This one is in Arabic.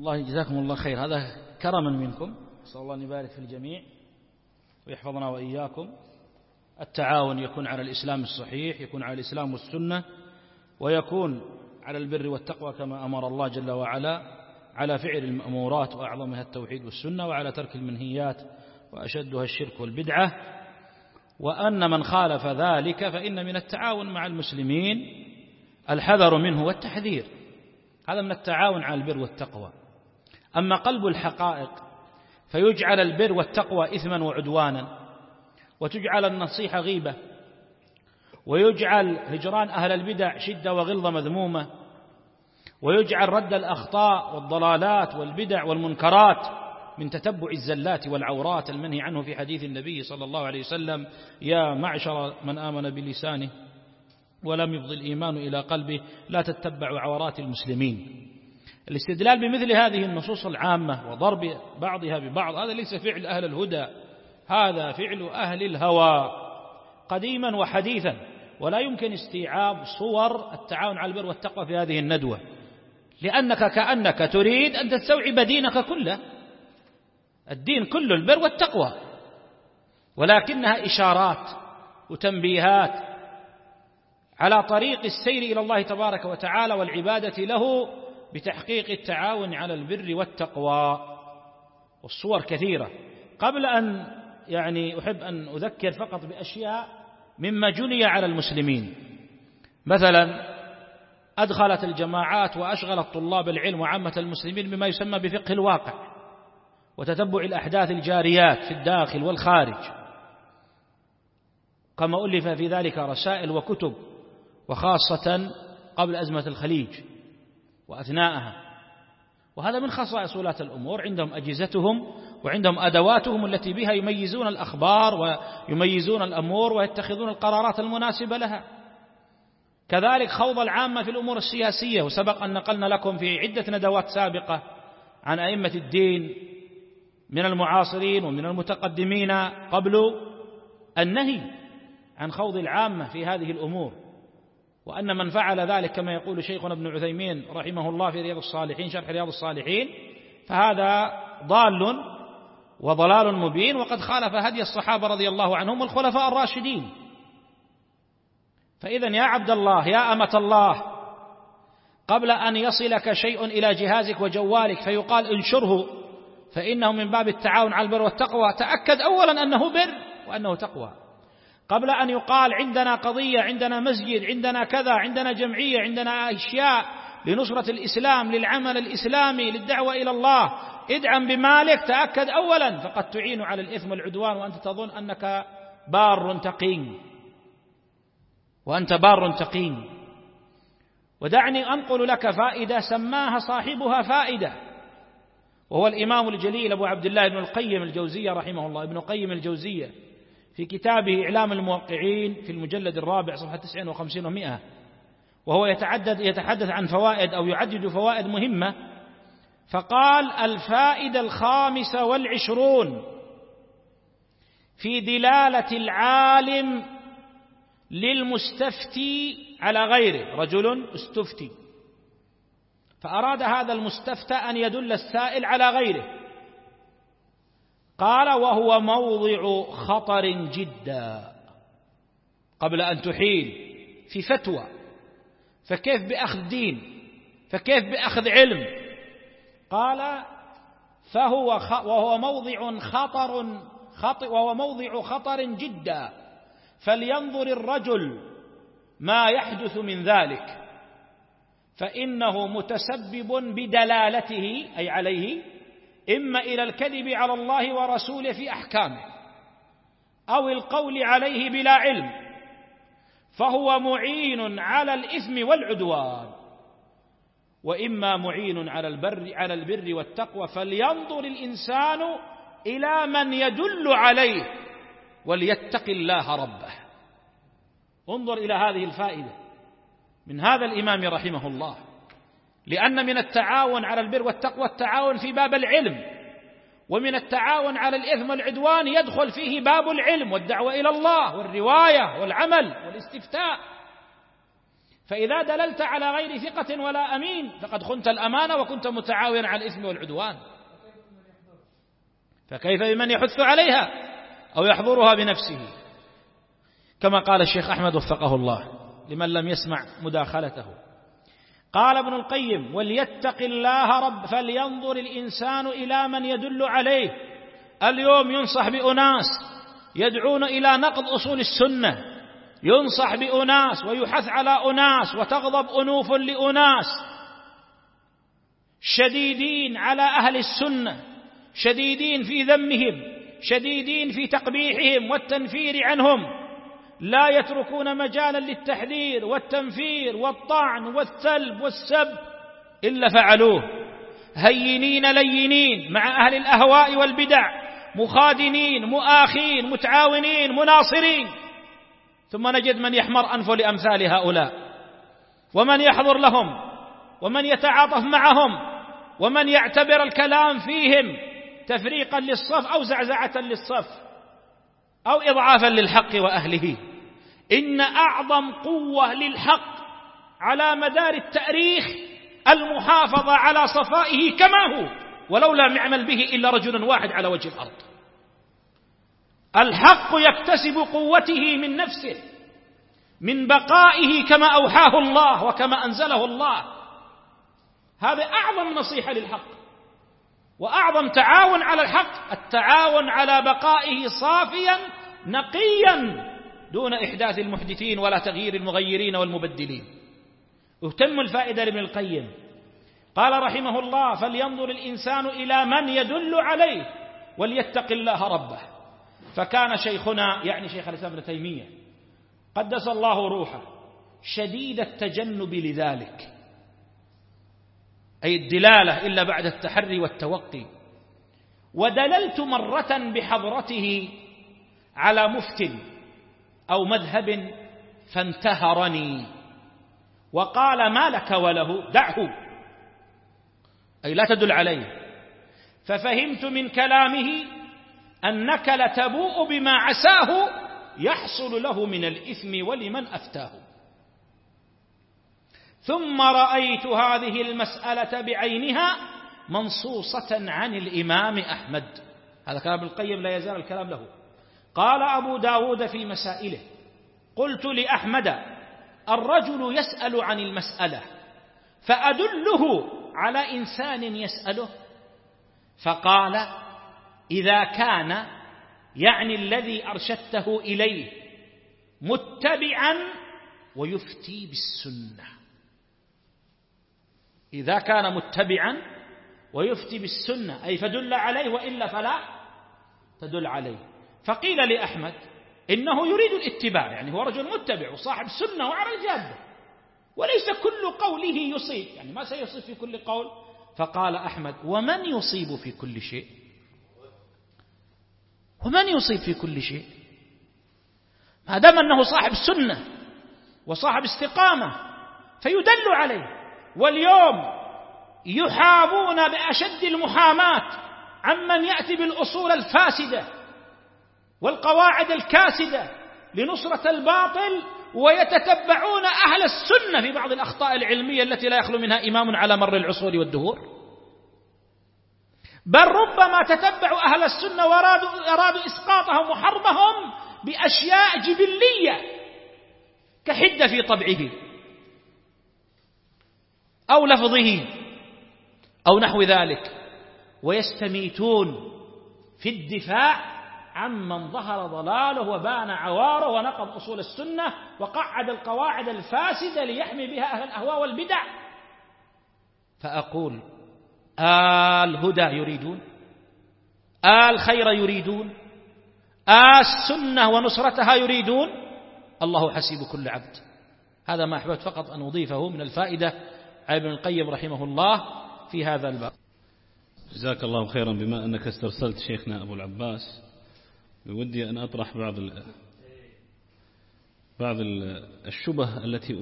الله جزاكم الله خير، هذا كرما منكم، أسأل الله أن يبارك في الجميع ويحفظنا وإياكم. التعاون يكون على الإسلام الصحيح، يكون على الإسلام والسنة، ويكون على البر والتقوى كما أمر الله جل وعلا، على فعل المأمورات وأعظمها التوحيد والسنة، وعلى ترك المنهيات وأشدها الشرك والبدعة. وأن من خالف ذلك فإن من التعاون مع المسلمين الحذر منه والتحذير، هذا من التعاون على البر والتقوى. أما قلب الحقائق فيجعل البر والتقوى إثما وعدوانا، وتجعل النصيحة غيبة، ويجعل هجران أهل البدع شدة وغلظة مذمومة، ويجعل رد الأخطاء والضلالات والبدع والمنكرات من تتبع الزلات والعورات المنهي عنه في حديث النبي صلى الله عليه وسلم: يا معشر من آمن بلسانه ولم يفض الإيمان إلى قلبه لا تتبعوا عورات المسلمين. الاستدلال بمثل هذه النصوص العامة وضرب بعضها ببعض هذا ليس فعل أهل الهدى، هذا فعل أهل الهوى قديما وحديثا، ولا يمكن استيعاب صور التعاون على البر والتقوى في هذه الندوة، لأنك كأنك تريد أن تستوعب دينك كله، الدين كله البر والتقوى، ولكنها إشارات وتنبيهات على طريق السير إلى الله تبارك وتعالى والعبادة له بتحقيق التعاون على البر والتقوى. والصور كثيرة. قبل أن أحب أن أذكر فقط بأشياء مما جني على المسلمين. مثلا أدخلت الجماعات وأشغلت طلاب العلم وعامة المسلمين بما يسمى بفقه الواقع وتتبع الأحداث الجاريات في الداخل والخارج، كما ألف في ذلك رسائل وكتب، وخاصة قبل أزمة الخليج وأثناءها. وهذا من خصائص ولاة الأمور، عندهم أجهزتهم وعندهم أدواتهم التي بها يميزون الأخبار ويميزون الأمور ويتخذون القرارات المناسبة لها. كذلك خوض العامة في الأمور السياسية، وسبق أن نقلنا لكم في عدة ندوات سابقة عن أئمة الدين من المعاصرين ومن المتقدمين قبل النهي عن خوض العامة في هذه الأمور، وأن من فعل ذلك كما يقول شيخنا ابن عثيمين رحمه الله في رياض الصالحين، شرح رياض الصالحين، فهذا ضال وضلال مبين، وقد خالف هدي الصحابة رضي الله عنهم والخلفاء الراشدين. فإذا يا عبد الله، يا أمة الله، قبل أن يصلك شيء إلى جهازك وجوالك فيقال انشره فإنه من باب التعاون على البر والتقوى، تأكد أولا أنه بر وأنه تقوى. قبل أن يقال عندنا قضية، عندنا مسجد، عندنا كذا، عندنا جمعية، عندنا أشياء لنصرة الإسلام، للعمل الإسلامي، للدعوة إلى الله، ادعم بمالك، تأكد أولا فقد تعين على الإثم والعدوان وأنت تظن أنك بار تقي، وأنت بار تقي. ودعني أنقل لك فائدة سماها صاحبها فائدة، وهو الإمام الجليل أبو عبد الله ابن القيم الجوزية رحمه الله، ابن القيم الجوزية، في كتابه إعلام الموقعين في المجلد الرابع صفحة 59 و100، وهو يتحدث عن فوائد أو يعدد فوائد مهمة، فقال: الفائدة 25 في دلالة العالم للمستفتي على غيره. رجل استفتي فأراد هذا المستفتى أن يدل السائل على غيره، قال: وهو موضع خطر جدا قبل أن تحيل في فتوى، فكيف بأخذ دين، فكيف بأخذ علم؟ قال: وهو موضع خطر جدا، فلينظر الرجل ما يحدث من ذلك، فإنه متسبب بدلالته أي عليه إما إلى الكذب على الله ورسوله في أحكامه، أو القول عليه بلا علم، فهو معين على الإثم والعدوان، وإما معين على البر والتقوى، فلينظر الإنسان إلى من يدل عليه وليتق الله ربه. انظر إلى هذه الفائدة من هذا الإمام رحمه الله، لأن من التعاون على البر والتقوى التعاون في باب العلم، ومن التعاون على الإثم والعدوان يدخل فيه باب العلم والدعوة إلى الله والرواية والعمل والاستفتاء. فإذا دللت على غير ثقة ولا أمين فقد خنت الأمانة وكنت متعاونا على الإثم والعدوان. فكيف بمن يحث عليها أو يحضرها بنفسه؟ كما قال الشيخ أحمد وفقه الله لمن لم يسمع مداخلته. قال ابن القيم: وليتق الله رب فلينظر الإنسان إلى من يدل عليه. اليوم ينصح بأناس يدعون إلى نقض أصول السنة، ينصح بأناس ويحث على أناس وتغضب أنوف لأناس شديدين على أهل السنة، شديدين في ذمهم، شديدين في تقبيحهم والتنفير عنهم، لا يتركون مجالا للتحذير والتنفير والطعن والثلب والسب إلا فعلوه، هينين لينين مع أهل الأهواء والبدع، مخادنين مؤاخين متعاونين مناصرين. ثم نجد من يحمر أنفه لأمثال هؤلاء، ومن يحضر لهم، ومن يتعاطف معهم، ومن يعتبر الكلام فيهم تفريقا للصف أو زعزعة للصف أو إضعافا للحق وأهله. إن أعظم قوة للحق على مدار التاريخ المحافظة على صفائه كما هو، ولو لم يعمل به إلا رجل واحد على وجه الأرض. الحق يكتسب قوته من نفسه، من بقائه كما أوحاه الله وكما أنزله الله. هذا أعظم نصيحة للحق وأعظم تعاون على الحق، التعاون على بقائه صافيا نقيا دون إحداث المحدثين ولا تغيير المغيرين والمبدلين. اهتم الفائدة لابن القيم، قال رحمه الله: فلينظر الإنسان إلى من يدل عليه وليتق الله ربه. فكان شيخنا، يعني شيخ الإسلام ابن تيمية قدس الله روحه، شديد التجنب لذلك، أي الدلالة إلا بعد التحري والتوقي. ودللت مرة بحضرته على مفت أو مذهب فانتهرني وقال: ما لك وله، دعه، أي لا تدل عليه. ففهمت من كلامه أنك لتبوء بما عساه يحصل له من الإثم ولمن أفتاه. ثم رأيت هذه المسألة بعينها منصوصة عن الإمام أحمد. هذا كلام ابن القيم لا يزال الكلام له. قال أبو داود في مسائله: قلت لأحمد: الرجل يسأل عن المسألة فأدله على إنسان يسأله؟ فقال: إذا كان، يعني الذي أرشدته إليه، متبعا ويفتي بالسنة. إذا كان متبعا ويفتي بالسنة أي فدل عليه، وإلا فلا تدل عليه. فقيل لأحمد إنه يريد الاتباع، يعني هو رجل متبع وصاحب سنة وعلى الجادة، وليس كل قوله يصيب، يعني ما سيصيب في كل قول. فقال أحمد: ومن يصيب في كل شيء؟ ومن يصيب في كل شيء؟ ما دام أنه صاحب سنة وصاحب استقامة فيدل عليه. واليوم يحابون بأشد المحاماة عمن يأتي بالأصول الفاسدة والقواعد الكاسدة لنصرة الباطل، ويتتبعون أهل السنة في بعض الأخطاء العلمية التي لا يخلو منها إمام على مر العصور والدهور. بل ربما تتبعوا أهل السنة وأرادوا إسقاطهم وحربهم بأشياء جبلية كحدة في طبعه أو لفظه أو نحو ذلك، ويستميتون في الدفاع عمن ظهر ضلاله وبان عواره ونقض أصول السنة وقعد القواعد الفاسدة ليحمي بها أهل الأهواء والبدع. فأقول: الهدى يريدون؟ الخير يريدون؟ السنة ونصرتها يريدون؟ الله حسيب كل عبد. هذا ما أحببت فقط أن أضيفه من الفائدة عن ابن القيم رحمه الله في هذا الباب. جزاك الله خيرا. بما أنك استرسلت شيخنا أبو العباس، بودي أن أطرح بعض الشبه التي